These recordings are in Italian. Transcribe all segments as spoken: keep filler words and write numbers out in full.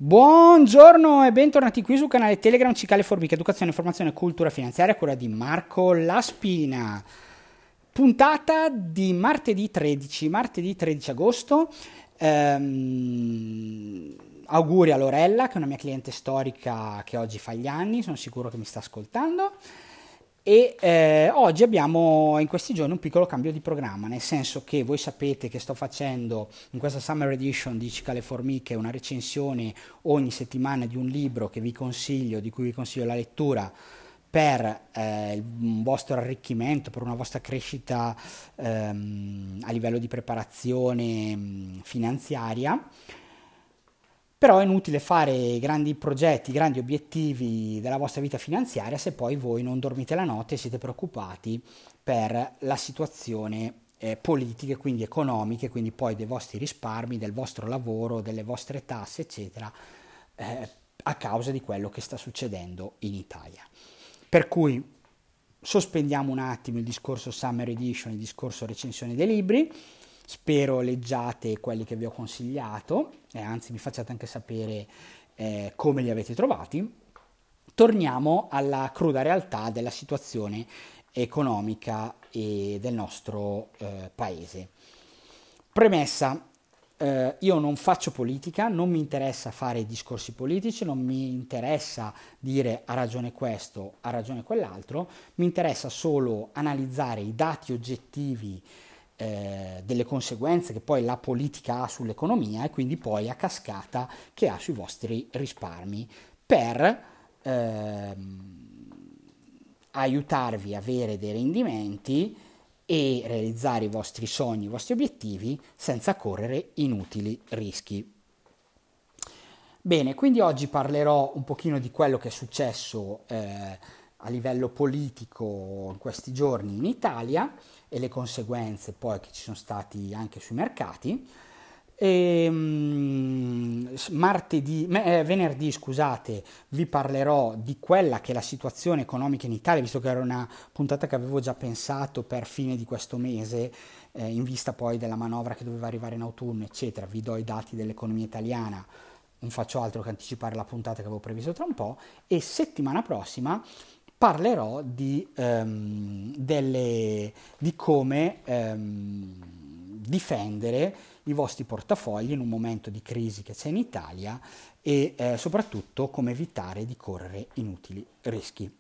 Buongiorno e bentornati qui sul canale Telegram Cicale Formica, Educazione, Informazione e Cultura Finanziaria, a cura di Marco Laspina. Puntata di martedì tredici, martedì tredici agosto. Ehm, auguri a Lorella, che è una mia cliente storica che oggi fa gli anni, sono sicuro che mi sta ascoltando. E eh, oggi abbiamo in questi giorni un piccolo cambio di programma, nel senso che voi sapete che sto facendo in questa Summer Edition di Cicale Formiche una recensione ogni settimana di un libro che vi consiglio, di cui vi consiglio la lettura per eh, un vostro arricchimento, per una vostra crescita ehm, a livello di preparazione mh, finanziaria. Però è inutile fare grandi progetti, grandi obiettivi della vostra vita finanziaria se poi voi non dormite la notte e siete preoccupati per la situazione eh, politica e quindi economiche, quindi poi dei vostri risparmi, del vostro lavoro, delle vostre tasse, eccetera, eh, a causa di quello che sta succedendo in Italia. Per cui sospendiamo un attimo il discorso Summer Edition, il discorso recensione dei libri. Spero leggiate quelli che vi ho consigliato e anzi mi facciate anche sapere eh, come li avete trovati. Torniamo alla cruda realtà della situazione economica e del nostro eh, paese. Premessa, eh, io non faccio politica, non mi interessa fare discorsi politici, non mi interessa dire ha ragione questo, ha ragione quell'altro, mi interessa solo analizzare i dati oggettivi Eh, delle conseguenze che poi la politica ha sull'economia e quindi poi a cascata che ha sui vostri risparmi per ehm, aiutarvi a avere dei rendimenti e realizzare i vostri sogni, i vostri obiettivi senza correre inutili rischi. Bene, quindi oggi parlerò un pochino di quello che è successo eh, a livello politico in questi giorni in Italia e le conseguenze poi che ci sono stati anche sui mercati. E, um, martedì, eh, venerdì, scusate, vi parlerò di quella che è la situazione economica in Italia, visto che era una puntata che avevo già pensato per fine di questo mese, eh, in vista poi della manovra che doveva arrivare in autunno, eccetera. Vi do i dati dell'economia italiana, non faccio altro che anticipare la puntata che avevo previsto tra un po', e settimana prossima parlerò di, um, delle, di come um, difendere i vostri portafogli in un momento di crisi che c'è in Italia e eh, soprattutto come evitare di correre inutili rischi.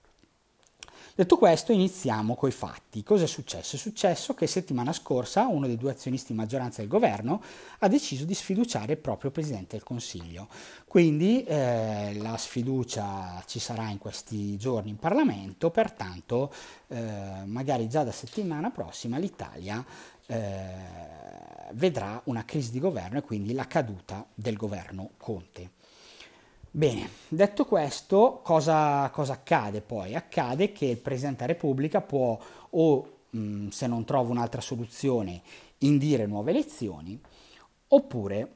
Detto questo, iniziamo coi fatti. Cosa è successo? È successo che settimana scorsa uno dei due azionisti di maggioranza del governo ha deciso di sfiduciare il proprio Presidente del Consiglio. Quindi eh, la sfiducia ci sarà in questi giorni in Parlamento, pertanto eh, magari già da settimana prossima l'Italia eh, vedrà una crisi di governo e quindi la caduta del governo Conte. Bene, detto questo, cosa, cosa accade poi? Accade che il Presidente della Repubblica può, o mh, se non trova un'altra soluzione, indire nuove elezioni, oppure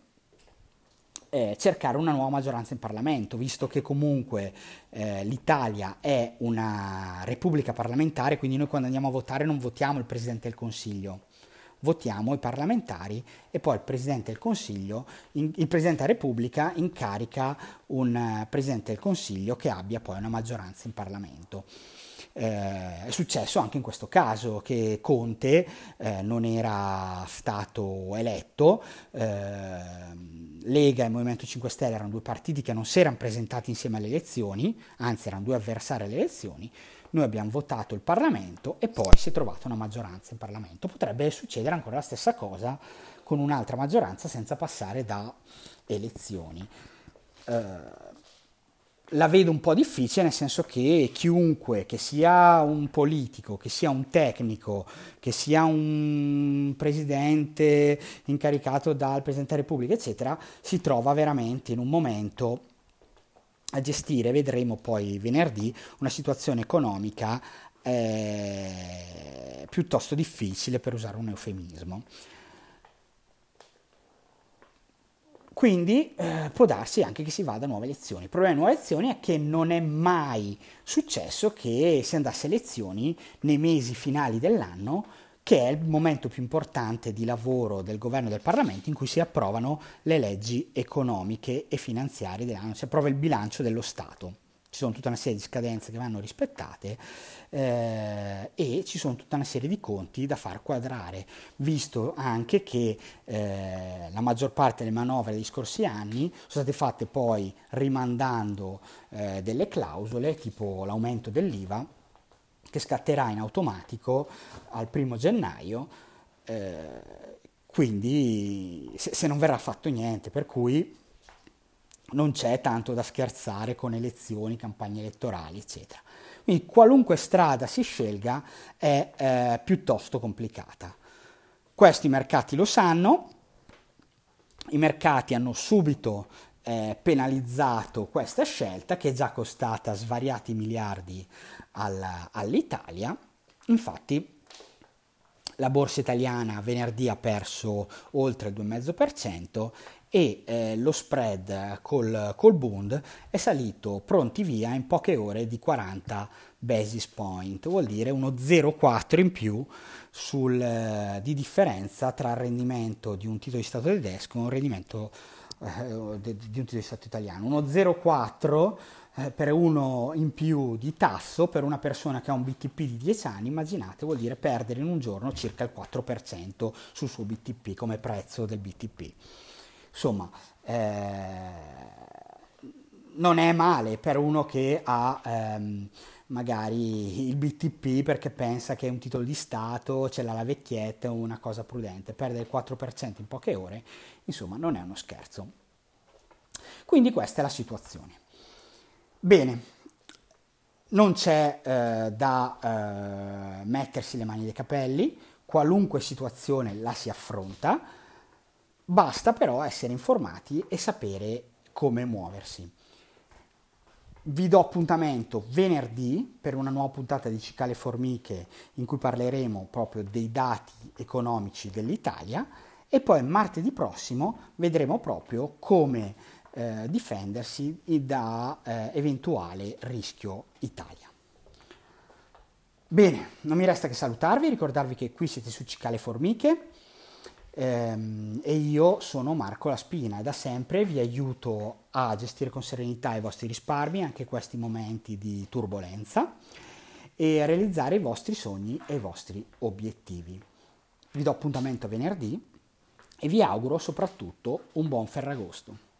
eh, cercare una nuova maggioranza in Parlamento, visto che comunque eh, l'Italia è una repubblica parlamentare, quindi noi quando andiamo a votare non votiamo il Presidente del Consiglio, votiamo i parlamentari e poi il Presidente del Consiglio, in, il Presidente della Repubblica incarica un uh, Presidente del Consiglio che abbia poi una maggioranza in Parlamento. Eh, è successo anche in questo caso che Conte eh, non era stato eletto, eh, Lega e Movimento cinque Stelle erano due partiti che non si erano presentati insieme alle elezioni, anzi erano due avversari alle elezioni. Noi abbiamo votato il Parlamento e poi si è trovata una maggioranza in Parlamento. Potrebbe succedere ancora la stessa cosa con un'altra maggioranza senza passare da elezioni. Eh, la vedo un po' difficile, nel senso che chiunque, che sia un politico, che sia un tecnico, che sia un presidente incaricato dal Presidente della Repubblica, eccetera, si trova veramente in un momento a gestire, vedremo poi venerdì, una situazione economica eh, piuttosto difficile, per usare un eufemismo. Quindi eh, può darsi anche che si vada a nuove elezioni. Il problema delle nuove elezioni è che non è mai successo che si andasse a elezioni nei mesi finali dell'anno che è il momento più importante di lavoro del governo e del Parlamento in cui si approvano le leggi economiche e finanziarie dell'anno, si approva il bilancio dello Stato. Ci sono tutta una serie di scadenze che vanno rispettate eh, e ci sono tutta una serie di conti da far quadrare, visto anche che eh, la maggior parte delle manovre degli scorsi anni sono state fatte poi rimandando eh, delle clausole, tipo l'aumento dell'I V A, che scatterà in automatico al primo gennaio, eh, quindi se, se non verrà fatto niente, per cui non c'è tanto da scherzare con elezioni, campagne elettorali, eccetera. Quindi qualunque strada si scelga è eh, piuttosto complicata. Questo i mercati lo sanno, i mercati hanno subito eh, penalizzato questa scelta che è già costata svariati miliardi alla, all'Italia. Infatti la borsa italiana venerdì ha perso oltre il due virgola cinque per cento e eh, lo spread col, col Bund è salito pronti via in poche ore di quaranta basis point, vuol dire uno zero virgola quattro in più sul, eh, di differenza tra il rendimento di un titolo di Stato tedesco e un rendimento eh, di, di un titolo di Stato italiano. Uno zero virgola quattro eh, per uno in più di tasso per una persona che ha un B T P di dieci anni, immaginate, vuol dire perdere in un giorno circa il quattro per cento sul suo B T P come prezzo del B T P. Insomma, eh, non è male per uno che ha ehm, magari il B T P perché pensa che è un titolo di Stato, ce l'ha la vecchietta, una cosa prudente. Perdere il quattro per cento in poche ore, insomma, non è uno scherzo. Quindi questa è la situazione. Bene, non c'è eh, da eh, mettersi le mani nei capelli, qualunque situazione la si affronta. Basta però essere informati e sapere come muoversi. Vi do appuntamento venerdì per una nuova puntata di Cicale Formiche in cui parleremo proprio dei dati economici dell'Italia e poi martedì prossimo vedremo proprio come eh, difendersi da eh, eventuale rischio Italia. Bene, non mi resta che salutarvi, ricordarvi che qui siete su Cicale Formiche. Ehm, e io sono Marco La Spina e da sempre vi aiuto a gestire con serenità i vostri risparmi, anche in questi momenti di turbolenza, e a realizzare i vostri sogni e i vostri obiettivi. Vi do appuntamento venerdì e vi auguro soprattutto un buon Ferragosto.